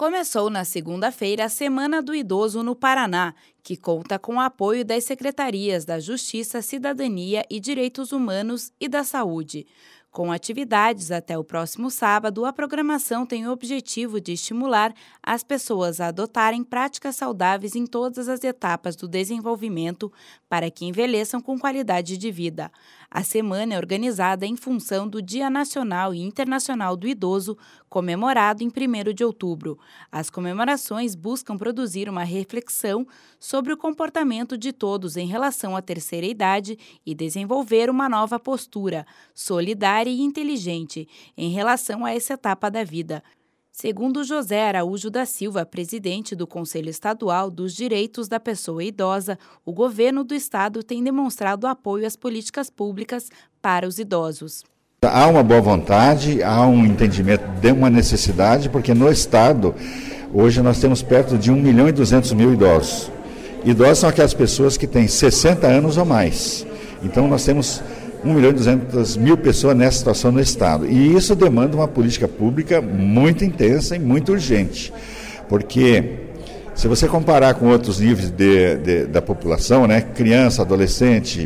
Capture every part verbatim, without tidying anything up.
Começou na segunda-feira a Semana do Idoso no Paraná, que conta com o apoio das secretarias da Justiça, Cidadania e Direitos Humanos e da Saúde. Com atividades até o próximo sábado, a programação tem o objetivo de estimular as pessoas a adotarem práticas saudáveis em todas as etapas do desenvolvimento para que envelheçam com qualidade de vida. A semana é organizada em função do Dia Nacional e Internacional do Idoso, comemorado em primeiro de outubro. As comemorações buscam produzir uma reflexão sobre o comportamento de todos em relação à terceira idade e desenvolver uma nova postura, solidária e inteligente, em relação a essa etapa da vida. Segundo José Araújo da Silva, presidente do Conselho Estadual dos Direitos da Pessoa Idosa, o governo do estado tem demonstrado apoio às políticas públicas para os idosos. Há uma boa vontade, há um entendimento de uma necessidade, porque no estado, hoje nós temos perto de um milhão e duzentos mil idosos. Idosos são aquelas pessoas que têm sessenta anos ou mais. Então nós temos um milhão e duzentas mil pessoas nessa situação no estado. E isso demanda uma política pública muito intensa e muito urgente. Porque se você comparar com outros níveis de, de, da população, né, criança, adolescente,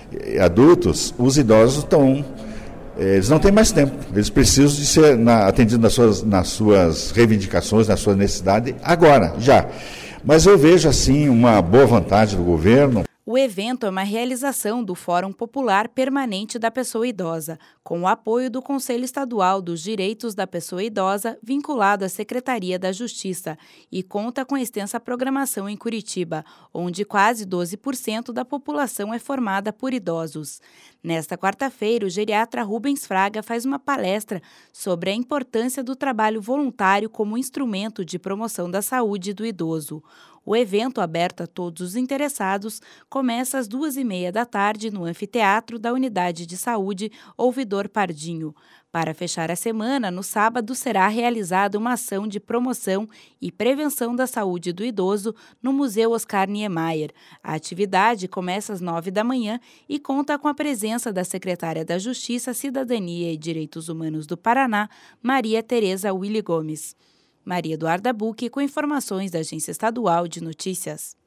adultos, os idosos estão... Eles não têm mais tempo, eles precisam de ser na, atendidos nas suas, nas suas reivindicações, nas suas necessidades, agora, já. Mas eu vejo, assim, uma boa vontade do governo. O evento é uma realização do Fórum Popular Permanente da Pessoa Idosa, com o apoio do Conselho Estadual dos Direitos da Pessoa Idosa, vinculado à Secretaria da Justiça, e conta com extensa programação em Curitiba, onde quase doze por cento da população é formada por idosos. Nesta quarta-feira, o geriatra Rubens Fraga faz uma palestra sobre a importância do trabalho voluntário como instrumento de promoção da saúde do idoso. O evento, aberto a todos os interessados, começa às duas e meia da tarde no anfiteatro da Unidade de Saúde Ouvidor Pardinho. Para fechar a semana, no sábado será realizada uma ação de promoção e prevenção da saúde do idoso no Museu Oscar Niemeyer. A atividade começa às nove da manhã e conta com a presença da secretária da Justiça, Cidadania e Direitos Humanos do Paraná, Maria Tereza Willy Gomes. Maria Eduarda Bucchi, com informações da Agência Estadual de Notícias.